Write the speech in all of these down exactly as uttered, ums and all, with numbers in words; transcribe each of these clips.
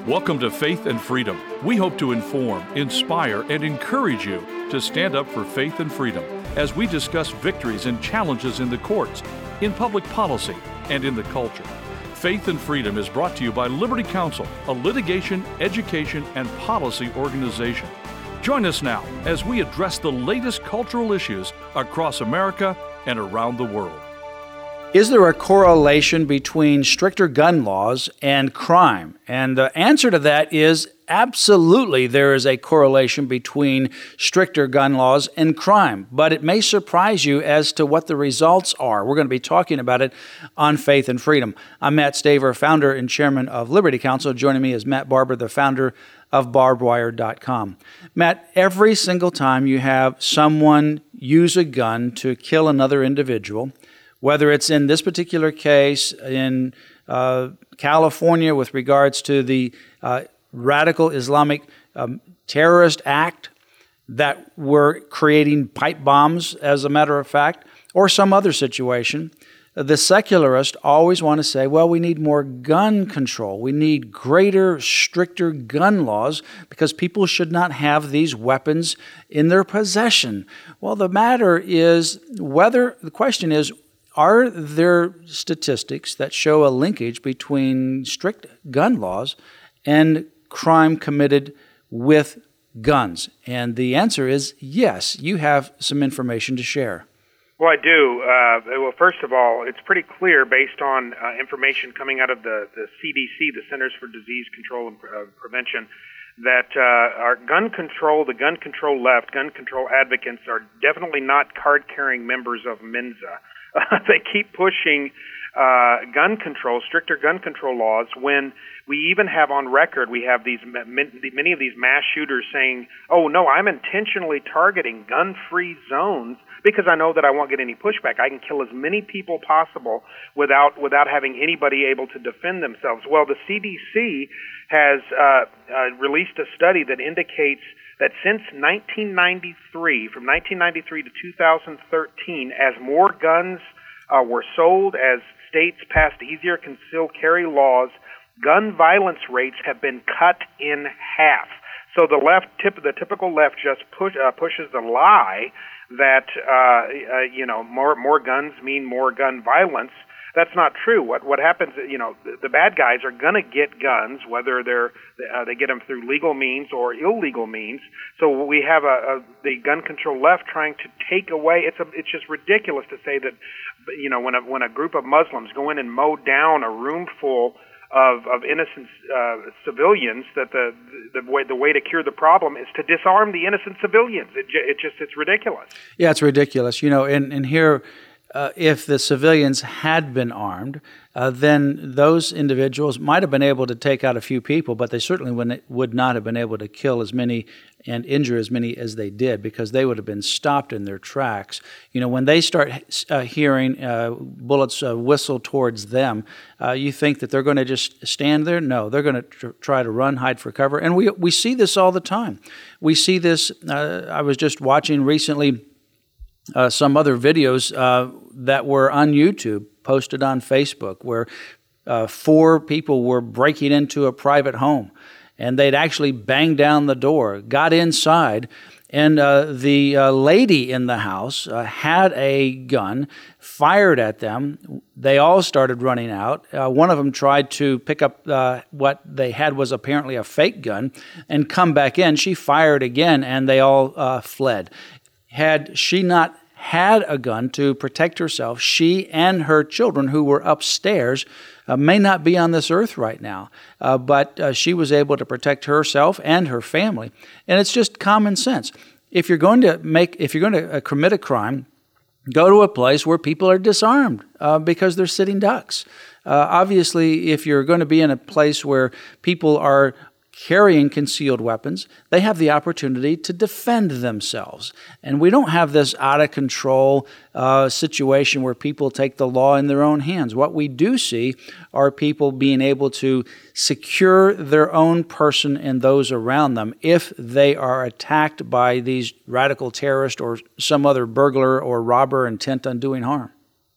Welcome to Faith and Freedom. We hope to inform, inspire, and encourage you to stand up for faith and freedom as we discuss victories and challenges in the courts, in public policy, and in the culture. Faith and Freedom is brought to you by Liberty Counsel, a litigation, education, and policy organization. Join us now as we address the latest cultural issues across America and around the world. Is there a correlation between stricter gun laws and crime? And the answer to that is absolutely there is a correlation between stricter gun laws and crime, but it may surprise you as to what the results are. We're going to be talking about it on Faith and Freedom. I'm Matt Staver, founder and chairman of Liberty Counsel. Joining me is Matt Barber, the founder of barbed wire dot com. Matt, every single time you have someone use a gun to kill another individual, whether it's in this particular case in uh, California with regards to the uh, radical Islamic um, terrorist act that were creating pipe bombs, as a matter of fact, or some other situation, the secularists always want to say, well, we need more gun control. We need greater, stricter gun laws because people should not have these weapons in their possession. Well, the matter is whether, the question is, are there statistics that show a linkage between strict gun laws and crime committed with guns? And the answer is yes. You have some information to share. Well, I do. Uh, well, first of all, it's pretty clear based on uh, information coming out of the, the C D C, the Centers for Disease Control and uh, Prevention, that uh, our gun control, the gun control left, gun control advocates are definitely not card-carrying members of Mensa. Uh, they keep pushing uh, gun control, stricter gun control laws, when we even have on record, we have these many of these mass shooters saying, oh, no, I'm intentionally targeting gun-free zones because I know that I won't get any pushback. I can kill as many people possible without without having anybody able to defend themselves. Well, the C D C has uh, uh, released a study that indicates that since nineteen ninety-three, from nineteen ninety-three to two thousand thirteen, as more guns uh, were sold, as states passed easier concealed carry laws, gun violence rates have been cut in half. So the left, tip, the typical left, just push, uh, pushes the lie that uh, uh, you know more more guns mean more gun violence. That's not true. What what happens? You know, the, the bad guys are going to get guns, whether they're uh, they get them through legal means or illegal means. So we have a, a the gun control left trying to take away. It's a it's just ridiculous to say that, you know, when a when a group of Muslims go in and mow down a room full of of innocent uh, civilians, that the the way the way to cure the problem is to disarm the innocent civilians. It it just it's ridiculous. Yeah, it's ridiculous. You know, and and here. Uh, if the civilians had been armed, uh, then those individuals might have been able to take out a few people, but they certainly would, would not have been able to kill as many and injure as many as they did, because they would have been stopped in their tracks. You know, when they start uh, hearing uh, bullets uh, whistle towards them, uh, you think that they're going to just stand there? No, they're going to tr- try to run, hide for cover. And we we see this all the time. We see this, uh, I was just watching recently Uh, some other videos uh, that were on YouTube, posted on Facebook, where uh, four people were breaking into a private home, and they'd actually banged down the door, got inside, and uh, the uh, lady in the house uh, had a gun, fired at them. They all started running out. Uh, one of them tried to pick up uh, what they had was apparently a fake gun and come back in. She fired again, and they all uh, fled. Had she not had a gun to protect herself, she and her children who were upstairs uh, may not be on this earth right now. Uh, but uh, she was able to protect herself and her family. And it's just common sense. If you're going to make, if you're going to uh, commit a crime, go to a place where people are disarmed uh, because they're sitting ducks. Uh, obviously, if you're going to be in a place where people are carrying concealed weapons, they have the opportunity to defend themselves. And we don't have this out-of-control uh, situation where people take the law in their own hands. What we do see are people being able to secure their own person and those around them if they are attacked by these radical terrorists or some other burglar or robber intent on doing harm.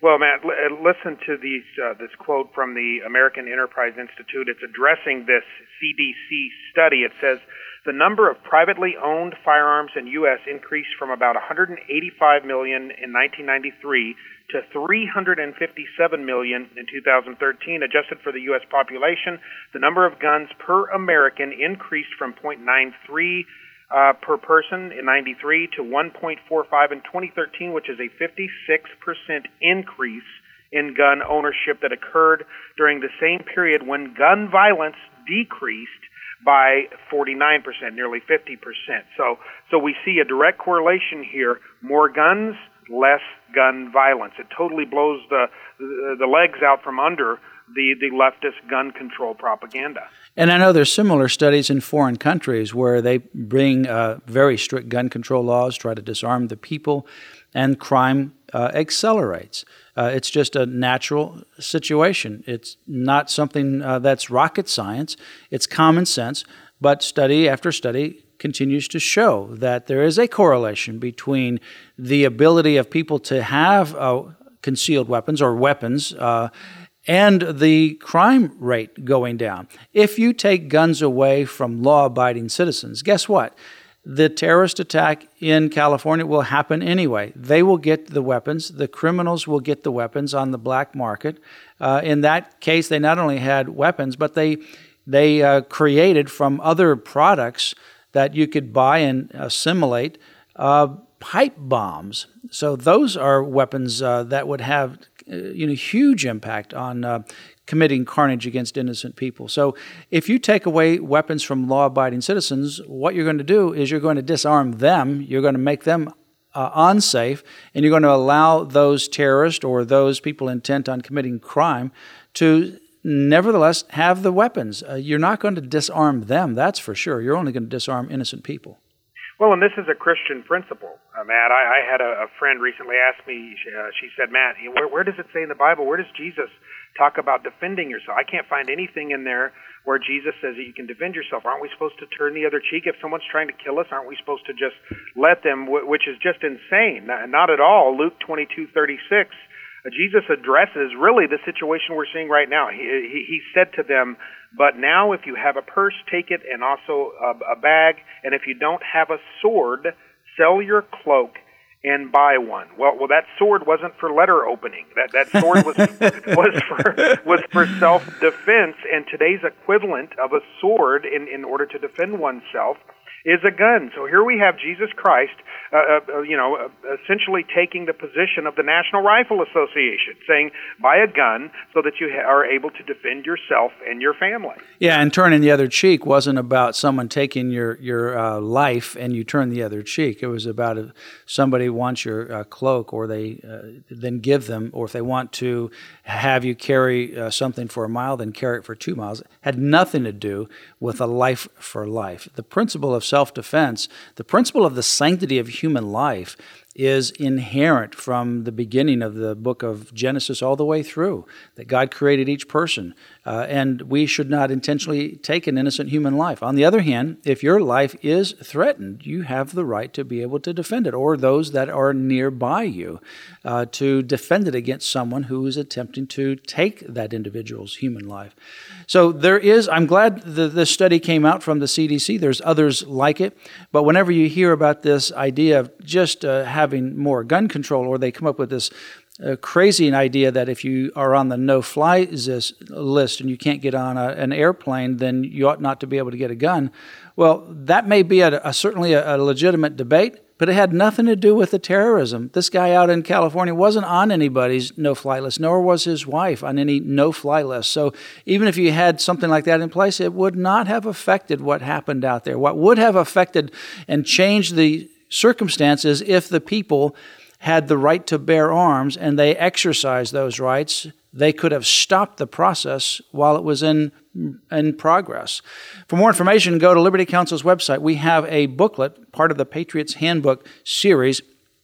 Well, Matt, l- listen to these, uh, this quote from the American Enterprise Institute. It's addressing this C D C study. It says, the number of privately owned firearms in U S increased from about one hundred eighty-five million in nineteen ninety-three to three hundred fifty-seven million in two thousand thirteen. Adjusted for the U S population, the number of guns per American increased from zero point nine three uh, per person in ninety-three to one point four five in twenty thirteen, which is a fifty-six percent increase in gun ownership that occurred during the same period when gun violence decreased by forty-nine percent, nearly fifty percent. So, so we see a direct correlation here: more guns, less gun violence. It totally blows the the, the legs out from under the, the leftist gun control propaganda. And I know there's similar studies in foreign countries where they bring uh, very strict gun control laws, try to disarm the people, and crime uh, accelerates. Uh, it's just a natural situation. It's not something uh, that's rocket science. It's common sense, but study after study continues to show that there is a correlation between the ability of people to have uh, concealed weapons or weapons uh, and the crime rate going down. If you take guns away from law-abiding citizens, guess what? The terrorist attack in California will happen anyway. They will get the weapons. The criminals will get the weapons on the black market. Uh, in that case, they not only had weapons, but they they uh, created from other products that you could buy and assimilate uh, pipe bombs. So those are weapons uh, that would have uh, you know huge impact on uh, committing carnage against innocent people. So if you take away weapons from law-abiding citizens, what you're going to do is you're going to disarm them, you're going to make them uh, unsafe, and you're going to allow those terrorists or those people intent on committing crime to nevertheless have the weapons. Uh, you're not going to disarm them, that's for sure. You're only going to disarm innocent people. Well, and this is a Christian principle, uh, Matt. I, I had a, a friend recently ask me, uh, she said, Matt, where, where does it say in the Bible, where does Jesus talk about defending yourself? I can't find anything in there where Jesus says that you can defend yourself. Aren't we supposed to turn the other cheek? If someone's trying to kill us, aren't we supposed to just let them, which is just insane. Not, not at all. Luke twenty-two thirty-six, uh, Jesus addresses really the situation we're seeing right now. He, he, he said to them, but now if you have a purse, take it, and also a, a bag, and if you don't have a sword, sell your cloak and buy one. Well, well, that sword wasn't for letter opening. That that sword was was for was for self-defense. And today's equivalent of a sword, in in order to defend oneself, is a gun. So here we have Jesus Christ, uh, uh, you know, uh, essentially taking the position of the National Rifle Association, saying, buy a gun so that you ha- are able to defend yourself and your family. Yeah, and turning the other cheek wasn't about someone taking your, your uh, life and you turn the other cheek. It was about if somebody wants your uh, cloak, or they uh, then give them, or if they want to have you carry uh, something for a mile, then carry it for two miles. It had nothing to do with a life for life. The principle of self-defense, the principle of the sanctity of human life, is inherent from the beginning of the book of Genesis all the way through, that God created each person, uh, and we should not intentionally take an innocent human life. On the other hand, if your life is threatened, you have the right to be able to defend it, or those that are nearby you, uh, to defend it against someone who is attempting to take that individual's human life. So there is, I'm glad that this study came out from the C D C. There's others like it, but whenever you hear about this idea of just uh, having having more gun control, or they come up with this uh, crazy idea that if you are on the no-fly list and you can't get on a, an airplane, then you ought not to be able to get a gun. Well, that may be a, a, certainly a, a legitimate debate, but it had nothing to do with the terrorism. This guy out in California wasn't on anybody's no-fly list, nor was his wife on any no-fly list. So even if you had something like that in place, it would not have affected what happened out there. What would have affected and changed the circumstances if the people had the right to bear arms and they exercised those rights, they could have stopped the process while it was in in progress. For more information, go to Liberty Counsel's website. We have a booklet, part of the Patriot's Handbook series,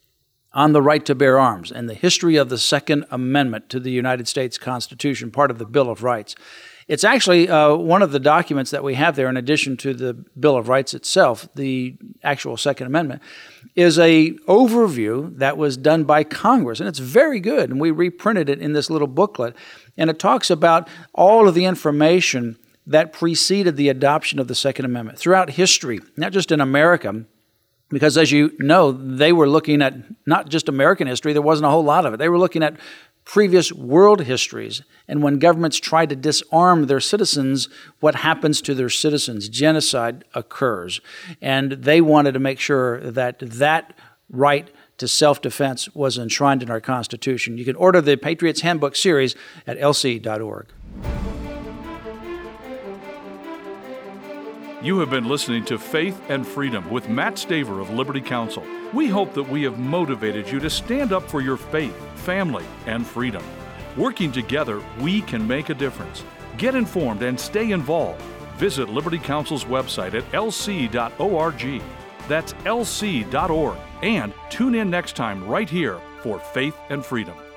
on the right to bear arms and the history of the Second Amendment to the United States Constitution, part of the Bill of Rights. It's actually uh, one of the documents that we have there, in addition to the Bill of Rights itself, the actual Second Amendment. is a overview that was done by Congress, and it's very good, and we reprinted it in this little booklet, and it talks about all of the information that preceded the adoption of the Second Amendment throughout history, not just in America, because as you know, they were looking at not just American history, there wasn't a whole lot of it. They were looking at previous world histories, and when governments try to disarm their citizens, what happens to their citizens? Genocide occurs, and they wanted to make sure that that right to self-defense was enshrined in our Constitution. You can order the Patriots Handbook series at L C dot org. You have been listening to Faith and Freedom with Matt Staver of Liberty Counsel. We hope that we have motivated you to stand up for your faith, family, and freedom. Working together, we can make a difference. Get informed and stay involved. Visit Liberty Counsel's website at L C dot org. That's L C dot org. And tune in next time right here for Faith and Freedom.